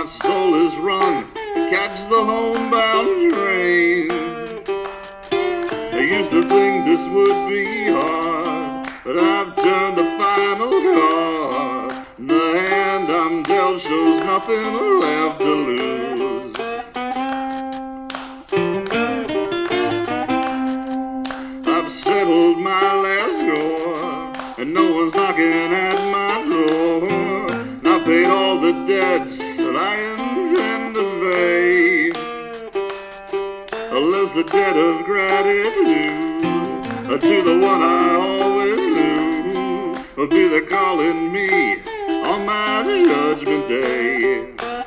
my soul is wrung to catch the homebound train. I used to think this would be hard, but I've turned the final card. The hand I'm dealt shows nothing left to lose. I've settled my last score, and no one's knocking at my door. And I paid all the debts that I intend to pay, unless the debt of gratitude to the one I always knew will be there calling me on my judgment day.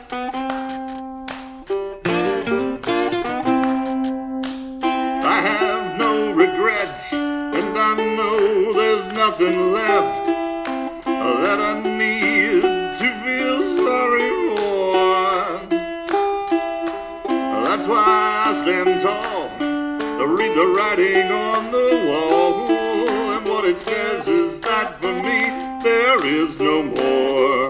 I have no regrets, and I know there's nothing left that I need to feel sorry for. That's why I stand tall to read the writing on the wall, and what it says is that for me there is no more.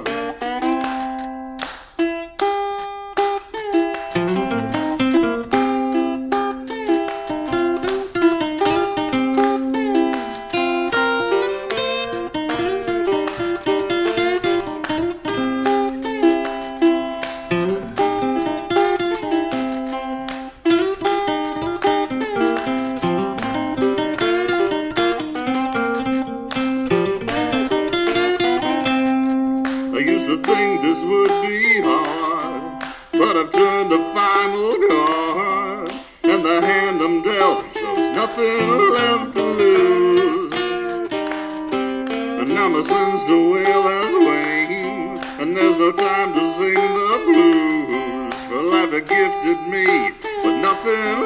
I used to think this would be hard, but I've turned the final card, and the hand I'm dealt shows nothing left to lose. And now my sense to wail has waned, and there's no time to sing the blues, for life had gifted me with nothing